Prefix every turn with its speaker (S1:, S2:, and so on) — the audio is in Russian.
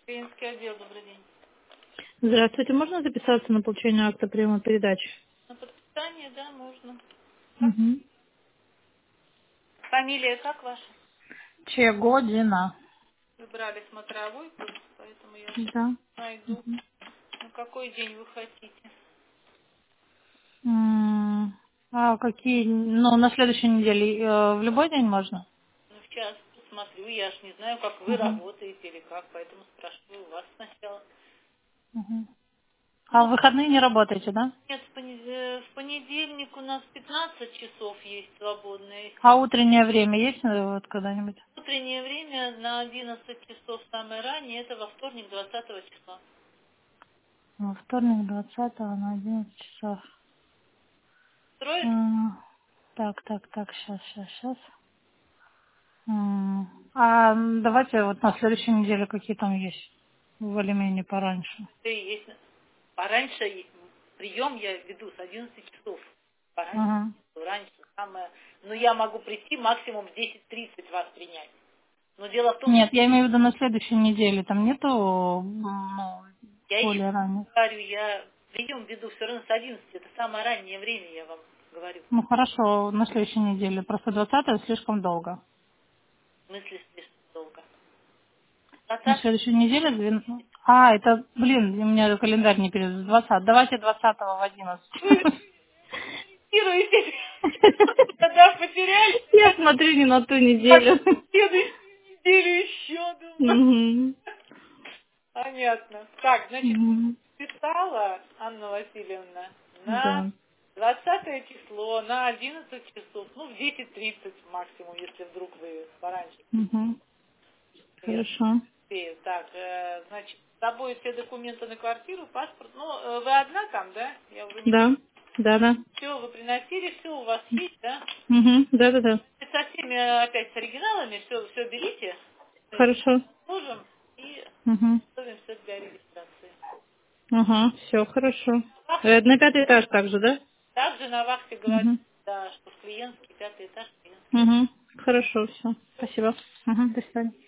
S1: Клиентский отдел, добрый день.
S2: Здравствуйте, можно записаться на получение акта приема передач?
S1: На подписание, да, можно.
S2: Угу.
S1: Фамилия как ваша?
S2: Чегодина.
S1: Вы брали смотровой курс, поэтому я сейчас
S2: Да.
S1: найду. На какой день вы хотите?
S2: А какие, ну, на следующей неделе, в любой день можно?
S1: Ну, сейчас посмотрю, я ж не знаю, как вы
S2: Угу.
S1: работаете или как, поэтому спрашиваю у вас сначала.
S2: Угу. А в
S1: Ну,
S2: выходные не работаете, да?
S1: нет, в понедельник у нас 15 часов есть свободное.
S2: А утреннее время есть вот когда-нибудь?
S1: Утреннее время на 11 часов самое раннее, это во вторник 20 числа.
S2: Во вторник, 20 на 11 часов.
S1: Строит?
S2: Так, сейчас. Давайте вот на следующей неделе какие там есть более-менее пораньше.
S1: Да и есть. Пораньше прием я веду с 11 часов. Пораньше,
S2: Ага.
S1: раньше самое. Но я могу прийти максимум в 10:30 вас принять. Но дело в том, что
S2: Нет, я имею в виду на следующей неделе. Там нету
S1: я еще
S2: более ранних.
S1: говорю, я прием веду все равно с 11. Это самое раннее время, я вам говорю.
S2: Ну хорошо, на следующей неделе. Просто 20 слишком долго.
S1: Мысли слишком долго.
S2: На
S1: 20
S2: следующей неделе... это, блин, у меня календарь не перед 20. Давайте 20 в 11.
S1: вы ориентируетесь, когда потеряли,
S2: Я смотрю не на ту
S1: как
S2: неделю.
S1: следующую неделю еще думаю.
S2: Мгм.
S1: Понятно. Так, значит,
S2: Мгм.
S1: писала Анна Васильевна на
S2: Да.
S1: 20 число, на 11 часов, ну, в 10:30 максимум, если вдруг вы пораньше.
S2: Мгм.
S1: Я
S2: Хорошо.
S1: успею. Так, значит, с собой все документы на квартиру, паспорт. Ну, вы одна там, да? Я уже не...
S2: Да. Да.
S1: Все, вы приносили, все у вас есть, да?
S2: Мгм. Да.
S1: Со всеми опять с оригиналами, все берите,
S2: Хорошо.
S1: сложим и
S2: Угу.
S1: готовим все для регистрации.
S2: Ага, все хорошо.
S1: Вахте,
S2: На 5-й этаж также, да?
S1: также на вахте говорят,
S2: Угу.
S1: да, что в клиентский, 5-й этаж клиентский.
S2: Угу. Хорошо, все. Спасибо. Угу. До свидания.